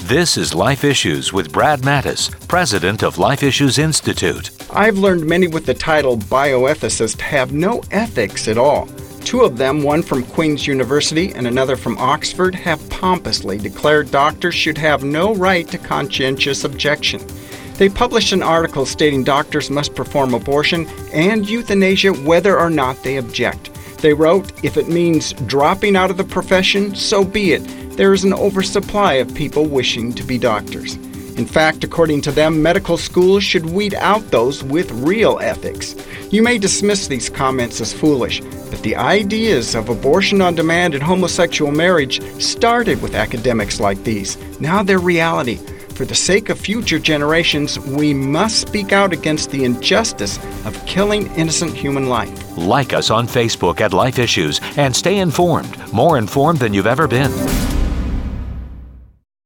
This is Life Issues with Brad Mattis, president of Life Issues Institute. I've learned many with the title bioethicist have no ethics at all. Two of them, one from Queen's University and another from Oxford, have pompously declared doctors should have no right to conscientious objection. They published an article stating doctors must perform abortion and euthanasia whether or not they object. They wrote, if it means dropping out of the profession, so be it. There is an oversupply of people wishing to be doctors. In fact, according to them, medical schools should weed out those with real ethics. You may dismiss these comments as foolish, but the ideas of abortion on demand and homosexual marriage started with academics like these. Now they're reality. For the sake of future generations, we must speak out against the injustice of killing innocent human life. Like us on Facebook at Life Issues and stay informed, more informed than you've ever been.